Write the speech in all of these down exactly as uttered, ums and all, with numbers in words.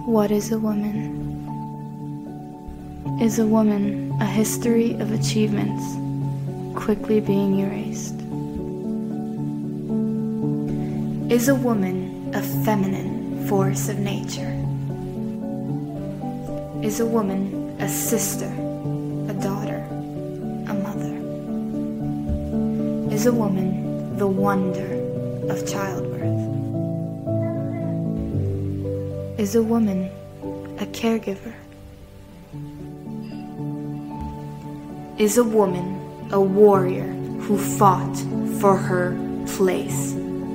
What is a woman? Is a woman a history of achievements quickly being erased? Is a woman a feminine force of nature? Is a woman a sister, a daughter, a mother? Is a woman the wonder of childbirth? Is a woman a caregiver? Is a woman a warrior who fought for her place?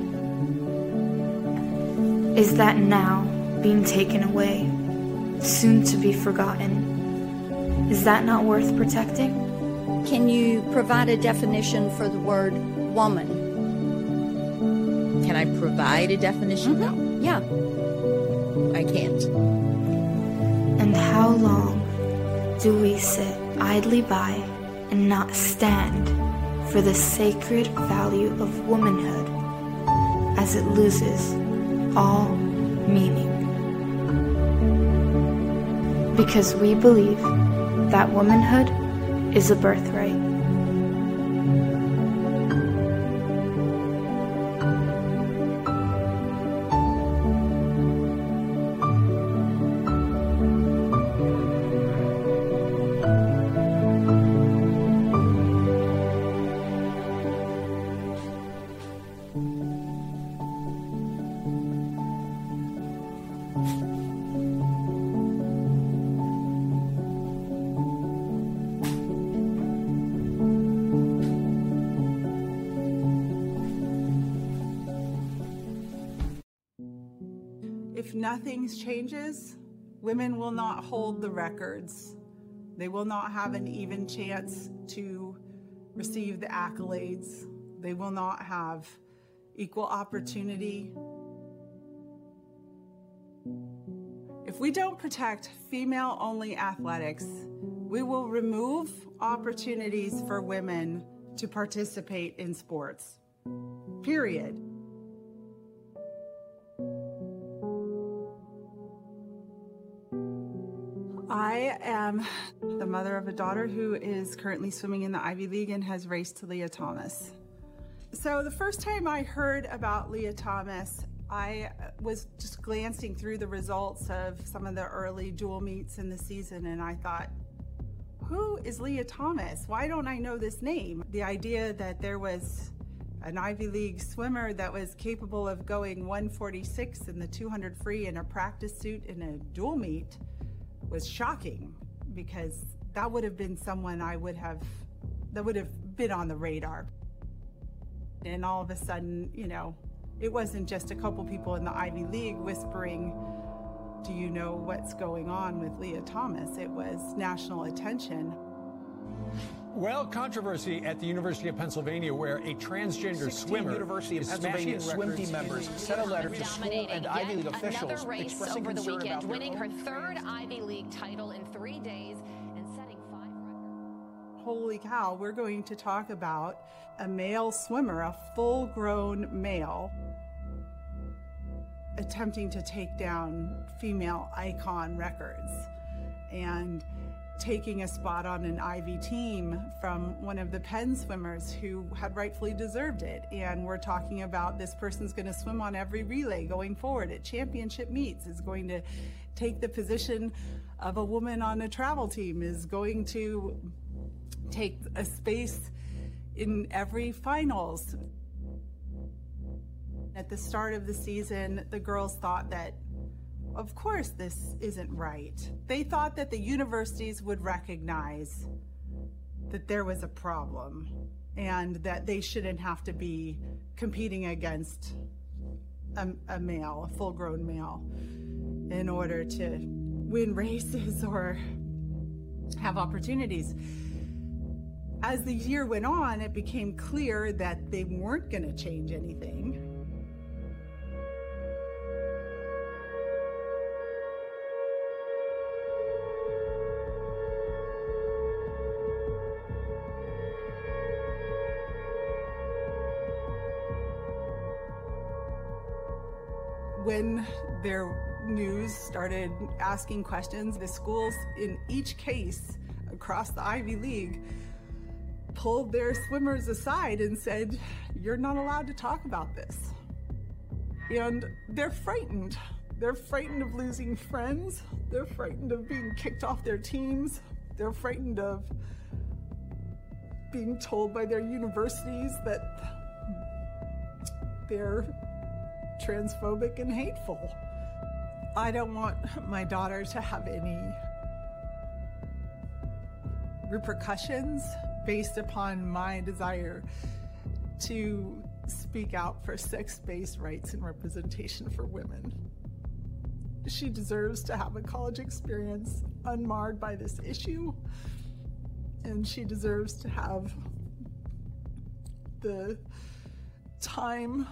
Is that now being taken away, soon to be forgotten? Is that not worth protecting? Can you provide a definition for the word woman? Can I provide a definition? Mm-hmm. Yeah. I can't. And how long do we sit idly by and not stand for the sacred value of womanhood as it loses all meaning? Because we believe that womanhood is a birthright. If nothing changes, women will not hold the records. They will not have an even chance to receive the accolades. They will not have equal opportunity. If we don't protect female-only athletics, we will remove opportunities for women to participate in sports. Period. I am the mother of a daughter who is currently swimming in the Ivy League and has raced Lia Thomas. So the first time I heard about Lia Thomas, I was just glancing through the results of some of the early dual meets in the season, and I thought, who is Lia Thomas? Why don't I know this name? The idea that there was an Ivy League swimmer that was capable of going one forty-six in the two hundred free in a practice suit in a dual meet was shocking, because that would have been someone I would have, that would have been on the radar. And all of a sudden, you know, it wasn't just a couple people in the Ivy League whispering, do you know what's going on with Lia Thomas? It was national attention. Well, controversy at the University of Pennsylvania, where a transgender swimmer University of Pennsylvania swim team members sent a letter to school and Ivy League officials expressing over the concern weekend, about winning her their third Ivy League title in three days and setting five records. Holy cow, we're going to talk about a male swimmer, a full-grown male, attempting to take down female icon records and taking a spot on an Ivy team from one of the Penn swimmers who had rightfully deserved it. And we're talking about this person's going to swim on every relay going forward at championship meets, is going to take the position of a woman on a travel team, is going to take a space in every finals. At the start of the season, the girls thought that, of course, this isn't right. They thought that the universities would recognize that there was a problem and that they shouldn't have to be competing against a, a male, a full-grown male, in order to win races or have opportunities. As the year went on, it became clear that they weren't going to change anything. When there news started asking questions. The schools in each case across the Ivy League pulled their swimmers aside and said, "You're not allowed to talk about this." And they're frightened. They're frightened of losing friends. They're frightened of being kicked off their teams. They're frightened of being told by their universities that they're transphobic and hateful. I don't want my daughter to have any repercussions based upon my desire to speak out for sex-based rights and representation for women. She deserves to have a college experience unmarred by this issue, and she deserves to have the time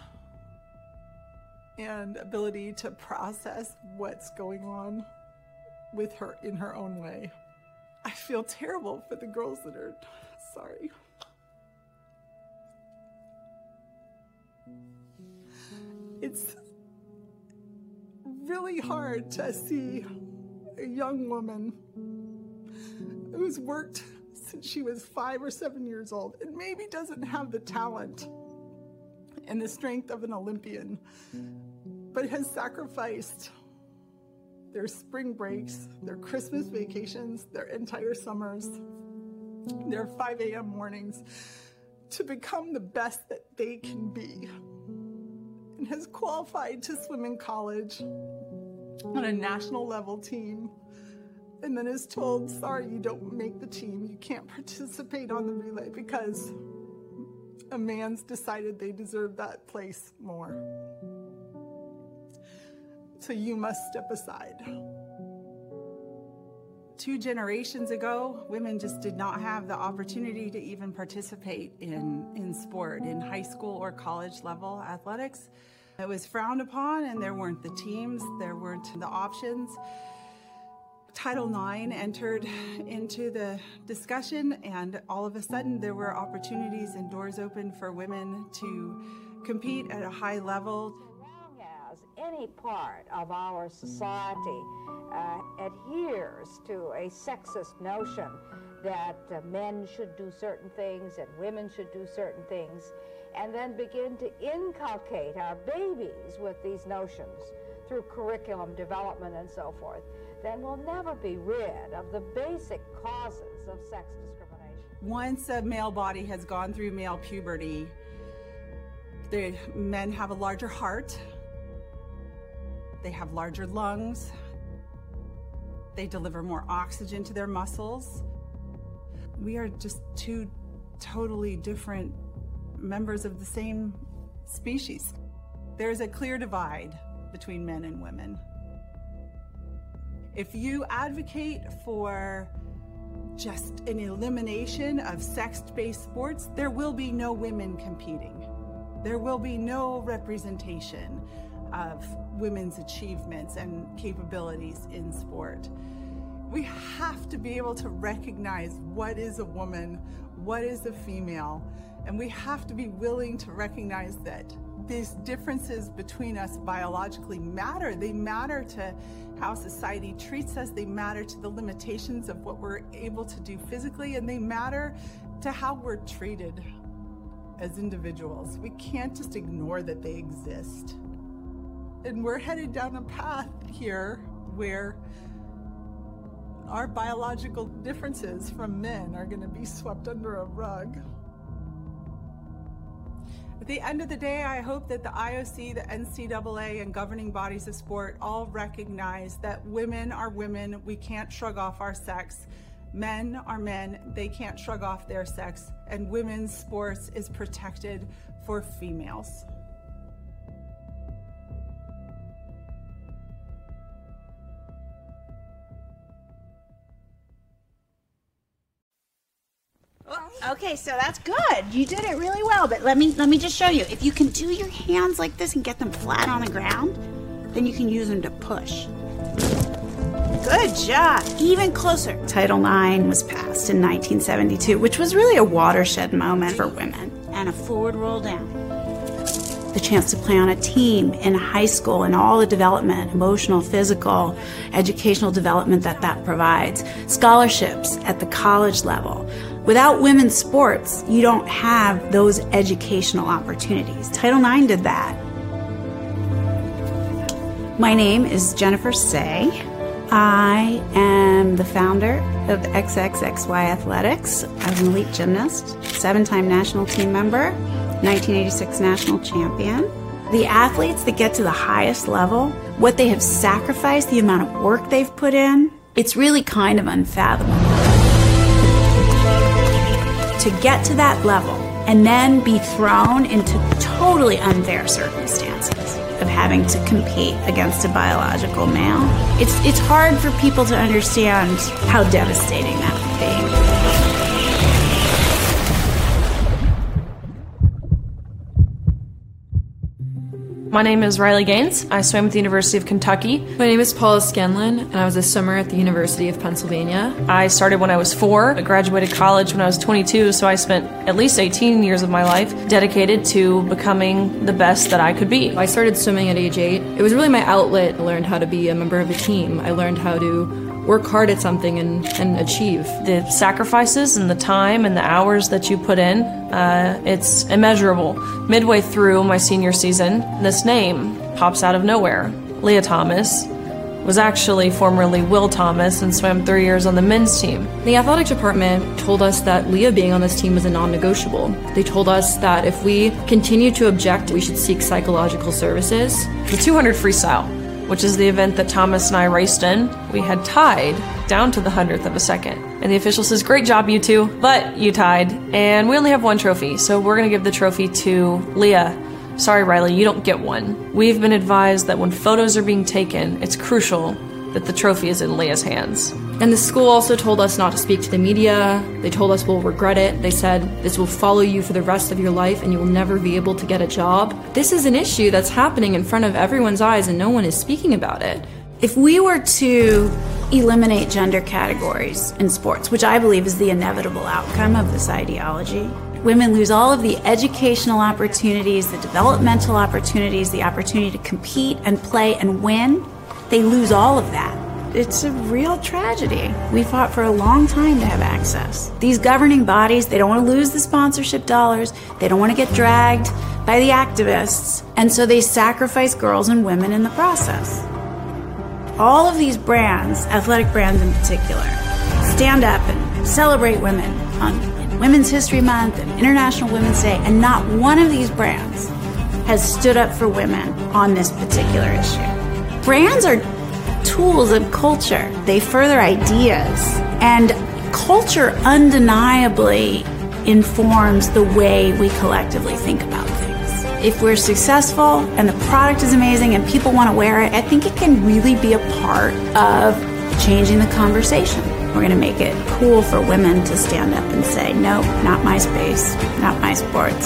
and ability to process what's going on with her in her own way. I feel terrible for the girls that are sorry. It's really hard to see a young woman who's worked since she was five or seven years old and maybe doesn't have the talent and the strength of an Olympian, but has sacrificed their spring breaks, their Christmas vacations, their entire summers, their five a m mornings to become the best that they can be, and has qualified to swim in college on a national level team, and then is told, sorry, you don't make the team, you can't participate on the relay because a man's decided they deserve that place more. So you must step aside. Two generations ago, women just did not have the opportunity to even participate in, in sport, in high school or college level athletics. It was frowned upon, and there weren't the teams, there weren't the options. Title nine entered into the discussion, and all of a sudden there were opportunities and doors open for women to compete at a high level. As any part of our society uh, adheres to a sexist notion that uh, men should do certain things and women should do certain things, and then begin to inculcate our babies with these notions through curriculum development and so forth, then we'll never be rid of the basic causes of sex discrimination. Once a male body has gone through male puberty, the men have a larger heart, they have larger lungs, they deliver more oxygen to their muscles. We are just two totally different members of the same species. There's a clear divide between men and women. If you advocate for just an elimination of sex-based sports, there will be no women competing. There will be no representation of women's achievements and capabilities in sport. We have to be able to recognize what is a woman, what is a female, and we have to be willing to recognize that these differences between us biologically matter. They matter to how society treats us, they matter to the limitations of what we're able to do physically, and they matter to how we're treated as individuals. We can't just ignore that they exist. And we're headed down a path here where our biological differences from men are going to be swept under a rug. At the end of the day, I hope that the I O C, the N C double A, and governing bodies of sport all recognize that women are women. We can't shrug off our sex. Men are men. They can't shrug off their sex. And women's sports is protected for females. Okay, so that's good. You did it really well, but let me let me just show you. If you can do your hands like this and get them flat on the ground, then you can use them to push. Good job. Even closer. Title nine was passed in nineteen seventy-two, which was really a watershed moment for women. And a forward roll down. the chance to play on a team in high school and all the development, emotional, physical, educational development that that provides, scholarships at the college level. Without women's sports, you don't have those educational opportunities. Title nine did that. My name is Jennifer Say. I am the founder of X X X Y Athletics. I'm an elite gymnast, seven-time national team member, nineteen eighty-six national champion. The athletes that get to the highest level, what they have sacrificed, the amount of work they've put in, it's really kind of unfathomable. To get to that level and then be thrown into totally unfair circumstances of having to compete against a biological male, it's it's hard for people to understand how devastating that would be. My name is Riley Gaines. I swam at the University of Kentucky. My name is Paula Scanlon, and I was a swimmer at the University of Pennsylvania. I started when I was four. I graduated college when I was twenty-two, so I spent at least eighteen years of my life dedicated to becoming the best that I could be. I started swimming at age eight. It was really my outlet. I learned how to be a member of a team. I learned how to work hard at something and, and achieve. The sacrifices and the time and the hours that you put in, uh, it's immeasurable. Midway through my senior season, this name pops out of nowhere. Lia Thomas was actually formerly Will Thomas and swam three years on the men's team. The athletic department told us that Lia being on this team was a non-negotiable. They told us that if we continue to object, we should seek psychological services. The two hundred freestyle, which is the event that Thomas and I raced in, we had tied down to the hundredth of a second. And the official says, great job, you two, but you tied, and we only have one trophy, so we're gonna give the trophy to Lia. Sorry, Riley, you don't get one. We've been advised that when photos are being taken, it's crucial that the trophy is in Lia's hands. And the school also told us not to speak to the media. They told us we'll regret it. They said this will follow you for the rest of your life and you will never be able to get a job. This is an issue that's happening in front of everyone's eyes and no one is speaking about it. If we were to eliminate gender categories in sports, which I believe is the inevitable outcome of this ideology, women lose all of the educational opportunities, the developmental opportunities, the opportunity to compete and play and win. They lose all of that. It's a real tragedy. We fought for a long time to have access. These governing bodies, they don't want to lose the sponsorship dollars. They don't want to get dragged by the activists. And so they sacrifice girls and women in the process. All of these brands, athletic brands in particular, stand up and celebrate women on Women's History Month and International Women's Day, and not one of these brands has stood up for women on this particular issue. Brands are tools of culture. They further ideas, and culture undeniably informs the way we collectively think about things. If we're successful and the product is amazing and people want to wear it, I think it can really be a part of changing the conversation. We're going to make it cool for women to stand up and say, no, not my space, not my sports.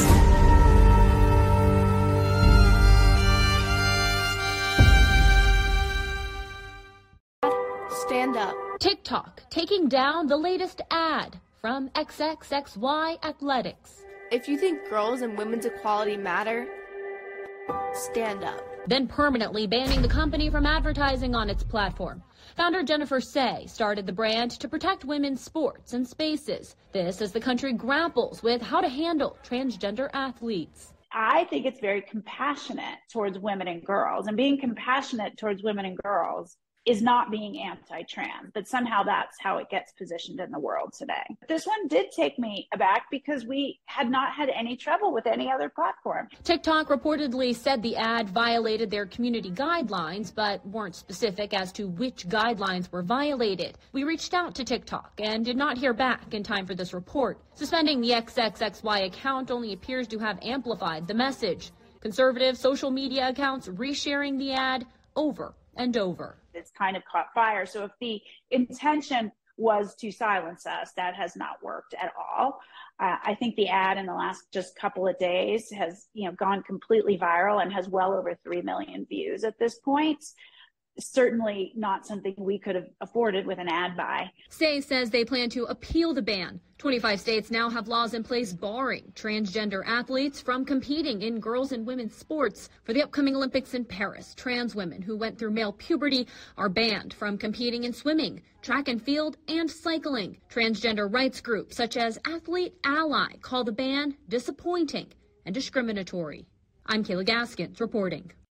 Stand up. TikTok taking down the latest ad from X X X Y Athletics. If you think girls and women's equality matter, stand up. Then permanently banning the company from advertising on its platform. Founder Jennifer Say started the brand to protect women's sports and spaces. This as the country grapples with how to handle transgender athletes. I think it's very compassionate towards women and girls, and being compassionate towards women and girls is not being anti-trans, but somehow that's how it gets positioned in the world today. This one did take me aback because we had not had any trouble with any other platform. TikTok reportedly said the ad violated their community guidelines, but weren't specific as to which guidelines were violated. We reached out to TikTok and did not hear back in time for this report. Suspending the X X X Y account only appears to have amplified the message. Conservative social media accounts resharing the ad over and over. It's kind of caught fire. So if the intention was to silence us, that has not worked at all. Uh, I think the ad in the last just couple of days has, you know, gone completely viral and has well over three million views at this point. certainly not something we could have afforded with an ad buy. Say says they plan to appeal the ban. twenty-five states now have laws in place barring transgender athletes from competing in girls and women's sports. For the upcoming Olympics in Paris, trans women who went through male puberty are banned from competing in swimming, track and field, and cycling. Transgender rights groups such as Athlete Ally call the ban disappointing and discriminatory. I'm Kayla Gaskins reporting.